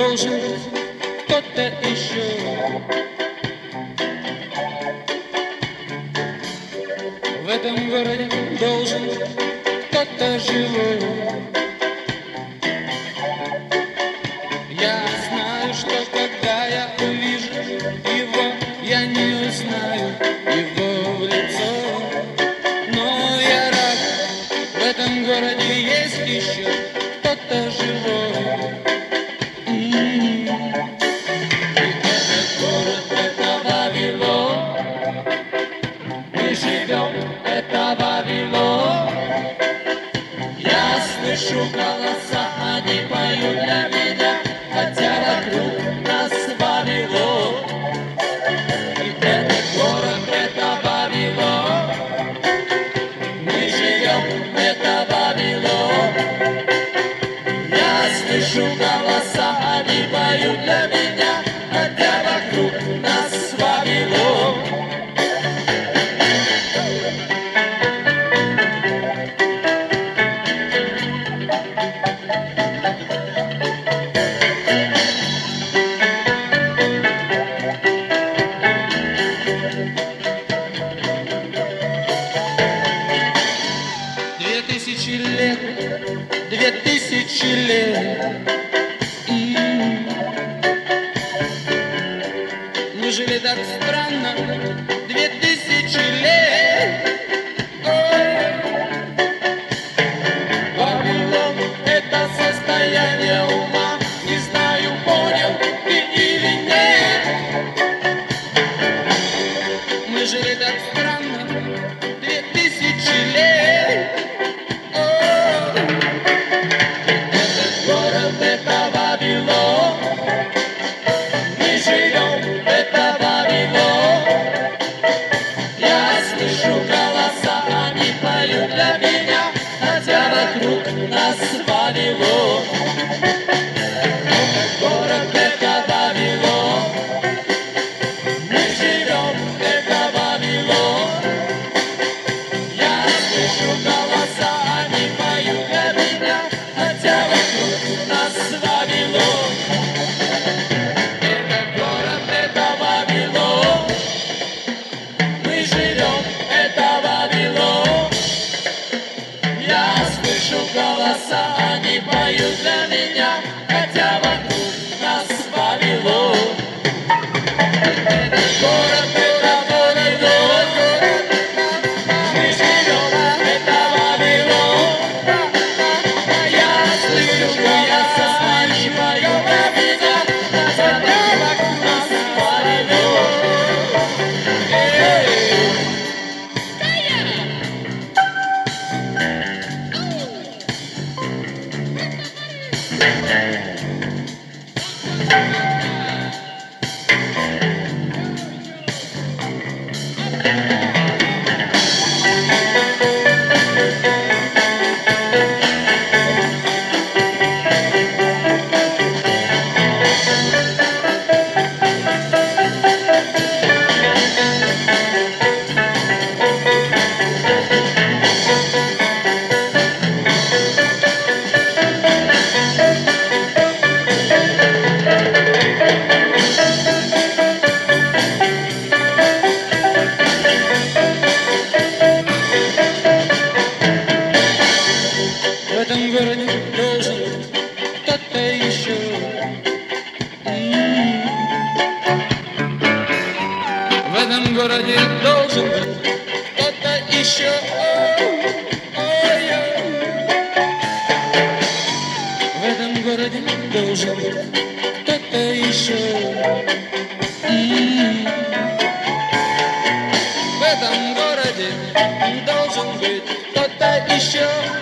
должен быть кто-то еще. В этом городе должен быть кто-то живой. Я знаю, что когда я увижу его, я не узнаю его в лицо. Но я рад, в этом городе есть еще кто-то живой. И этот город, это Вавилон. Мы живем, это Вавилон. Я слышу голоса, они поют для меня, хотя вокруг нас Вавилон. И этот город, это Вавилон. Мы живем, это Вавилон. Я слышу голоса, они поют для меня, хотя вокруг нас Вавилон. Две тысячи лет мы жили так странно 2000 лет. Вавилон — это состояние ума. Не знаю, понял ты или нет. Мы жили так странно 2000 лет. Это Вавилон. Мы живем, это Вавилон. Я слышу голоса, они поют для меня, хотя вокруг нас Вавилон. Этот город, это Вавилон. Мы живем, это Вавилон. Я слышу голоса, они поют для меня, хотя вокруг нас Вавилон. Этот город, это Вавилон. Мы живем, это Вавилон. Я слышу голоса, они поют для меня, хотя вокруг нас Вавилон. Этот город, это Вавилон. Мы живем, это Вавилон. Я слышу голоса, они поют для меня, хотя вокруг нас Вавилон. В этом городе должен быть кто-то еще. В этом городе должен быть кто-то еще. В этом городе должен быть кто-то еще. В этом городе должен быть кто-то еще.